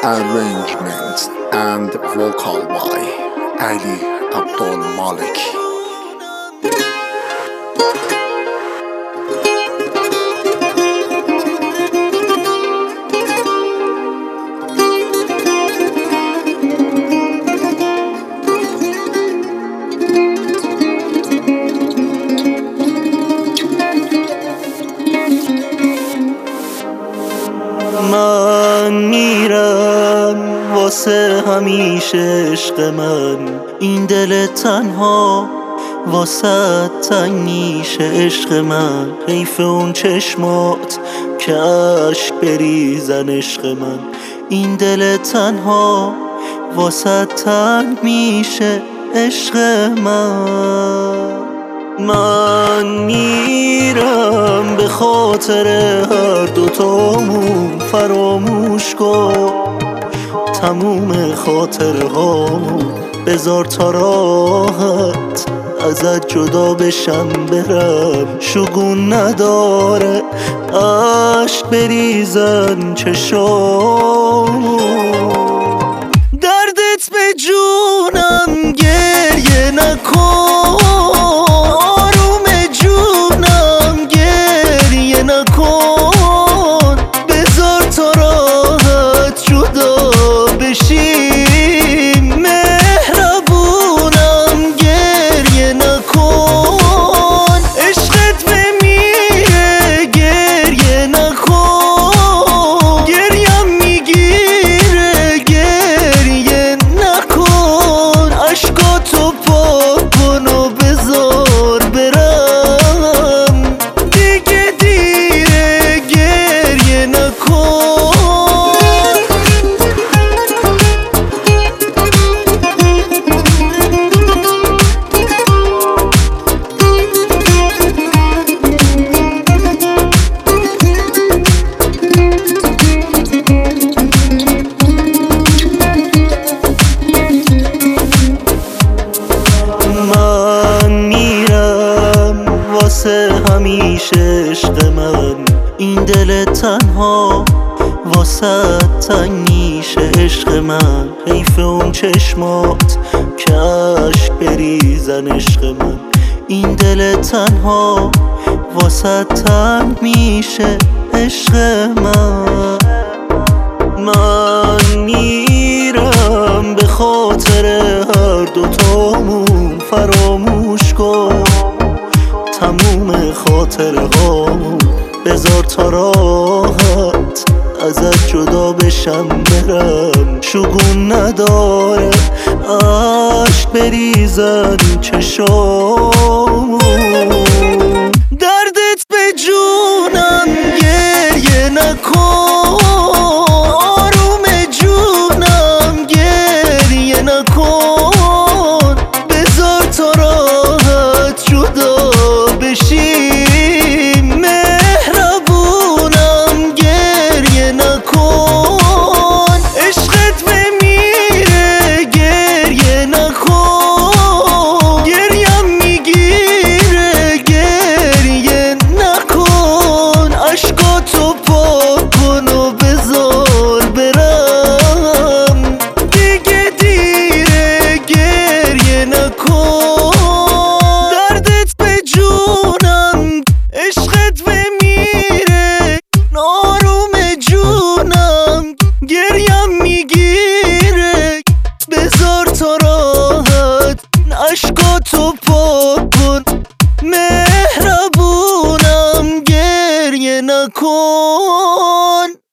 Arrangements and vocal by Ali Abdul Malik. من میرم واسه همیشه عشق من، این دل تنها واسه تنگ میشه عشق من. حیف اون چشمات که عشق بریزن عشق من، این دل تنها واسه تنگ میشه عشق من میرم به خاطر هر دوتامون، فراموش کن تموم خاطرهامون، بذار تا راحت ازت جدا بشم برم. شگون نداره عشق بریزن چشامون، دردت به جونم گریه نکن، آروم جونم گریه نکن، بذار تا راحت جدا بشیم. مهربونم گریه نکن، عشقت بمیره گریه نکن، گریم میگیره گریه نکن، عشقاتو پاک کن و بذار برم، دیگه دیره گریه نکن. من میرم واسه همیشه عشق من، این دل تنها واسه تنگ میشه عشق من. حیف اون چشمات که عشق بریزن عشق من، این دل تنها واسه تنگ میشه عشق من میرم به خاطر هر دوتامون، فراموش کن تموم خاطرهامون، بذار تا راحت ازت جدا بشم برم. شگون نداره عشق بریزن چشامون، دردت به جونم گریه نکن، آروم جونم گریه نکن، بذار تا راحت جدا بشیم. مهربونم گریه نکن، عشقت بمیره گریه نکن، گریم میگیره گریه نکن، عشقاتو پاک کن و بذار برم، دیگه دیره گریه نکن، دردت به جونم عشقت بمیره، آروم جونم گریم میگیره، بذار تا راحت عشقاتو پاک کن، مهربونم گریه نکن.